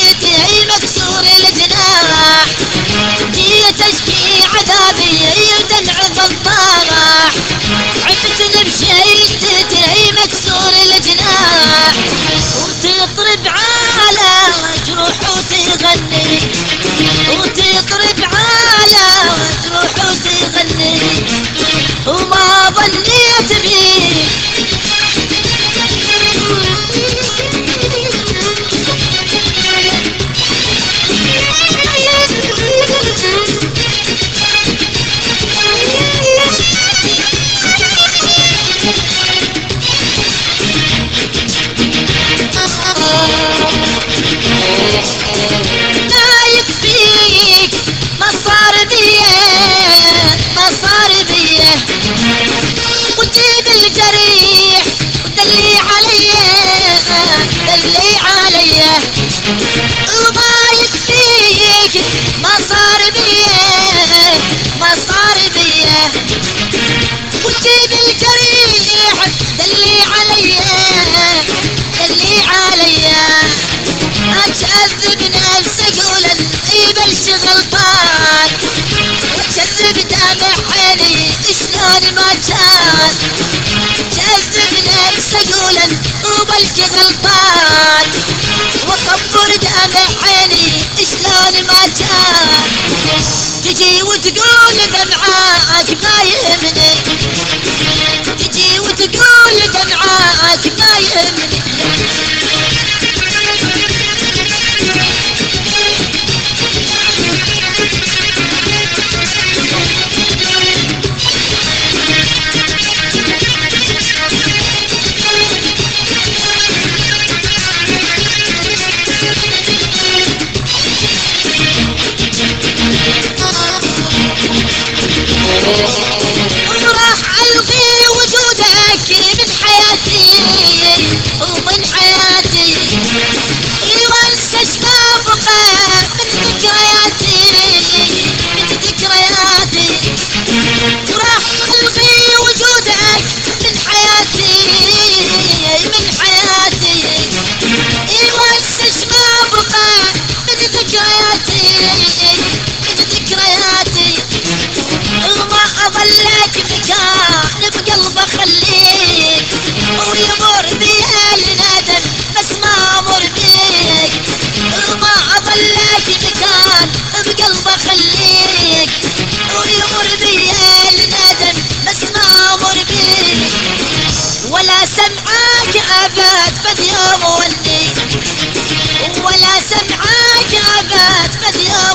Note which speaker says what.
Speaker 1: اشتكي مكسور الجناح، جيت اشكي عذابي ودمع الضاح، عفت بشي اشتكي مكسور الجناح، وتطرب على جروح وتغني، وتطرب على جروح وتغني، وما ظنيت بيك وجيب الجريح ودلي عليه، دلي عليه، وما يكفيك ما صار بيه، ما صار بيه، وجيب الجريح دلي عليه، دلي عليه، أكذب نفسي قولا يبلش غلطان، وكذب دمع عيني شلون ما كان، كذب نفسي قولا وبلكي غلطان، وصبر دمع عيني شلون ما كان، تجي وتقول دمعاك ما يهمني، تجي وتقول دمعاك ما يهمني، وراح ألغي وجودك من حياتي ومن حياتي، وانسى ما بقى من ذكرياتي، من ذكرياتي، وراح ألغي وجودك من حياتي، من حياتي، وانسى ما بقى من ذكرياتي، من ذكرياتي، وما أظلك مكان بقلب أخليك، ويمر بيها الندم بس ما أمر بيك، وما أظلك مكان بقلب أخليك، ويمر بيها الندم بس ما أمر بيك، ولا سمعك أبد فد يوم وني، ولا سمعك أبد فد يوم